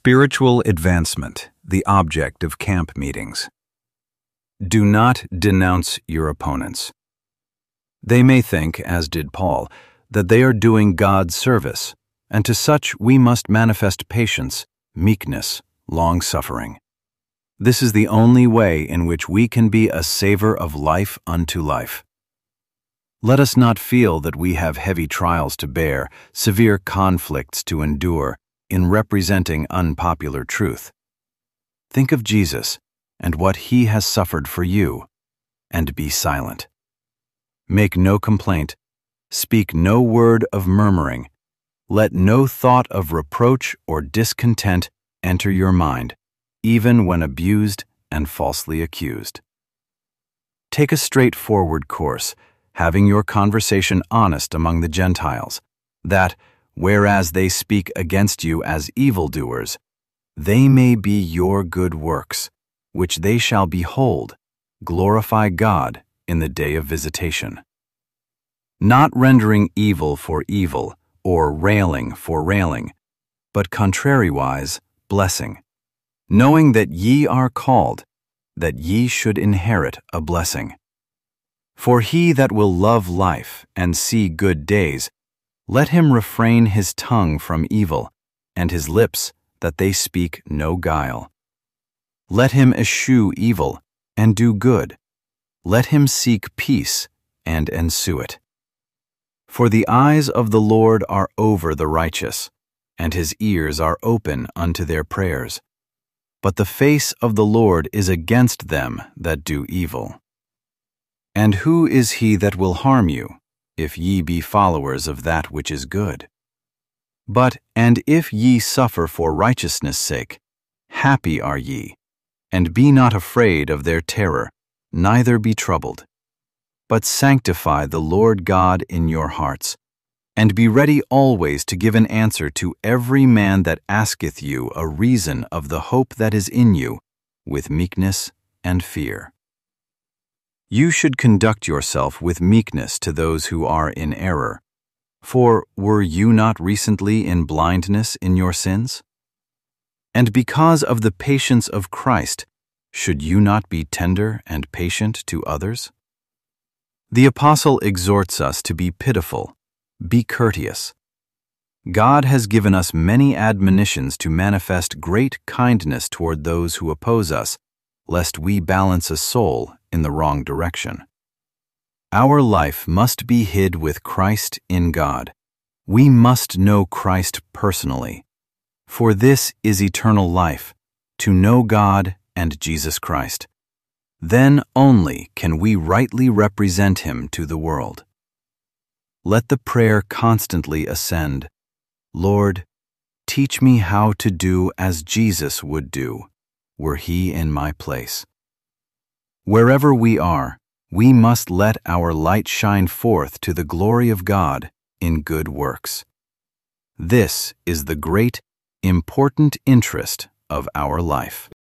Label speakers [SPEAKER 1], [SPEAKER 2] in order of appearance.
[SPEAKER 1] Spiritual advancement, the object of camp meetings. Do not denounce your opponents. They may think, as did Paul, that they are doing God's service, and to such we must manifest patience, meekness, long-suffering. This is the only way in which we can be a savor of life unto life. Let us not feel that we have heavy trials to bear, severe conflicts to endure, in representing unpopular truth. Think of Jesus and what he has suffered for you, and be silent. Make no complaint, speak no word of murmuring, let no thought of reproach or discontent enter your mind, even when abused and falsely accused. Take a straightforward course, having your conversation honest among the Gentiles, that, whereas they speak against you as evildoers, they may be your good works, which they shall behold, glorify God in the day of visitation. Not rendering evil for evil, or railing for railing, but contrariwise blessing, knowing that ye are called, that ye should inherit a blessing. For he that will love life and see good days, let him refrain his tongue from evil, and his lips that they speak no guile. Let him eschew evil, and do good. Let him seek peace, and ensue it. For the eyes of the Lord are over the righteous, and his ears are open unto their prayers. But the face of the Lord is against them that do evil. And who is he that will harm you, if ye be followers of that which is good? But, and if ye suffer for righteousness' sake, happy are ye, and be not afraid of their terror, neither be troubled. But sanctify the Lord God in your hearts, and be ready always to give an answer to every man that asketh you a reason of the hope that is in you, with meekness and fear. You should conduct yourself with meekness to those who are in error. For were you not recently in blindness in your sins? And because of the patience of Christ, should you not be tender and patient to others? The apostle exhorts us to be pitiful, be courteous. God has given us many admonitions to manifest great kindness toward those who oppose us, lest we balance a soul in the wrong direction. Our life must be hid with Christ in God. We must know Christ personally. For this is eternal life, to know God and Jesus Christ. Then only can we rightly represent him to the world. Let the prayer constantly ascend, Lord, teach me how to do as Jesus would do, were he in my place. Wherever we are, we must let our light shine forth to the glory of God in good works. This is the great, important interest of our life.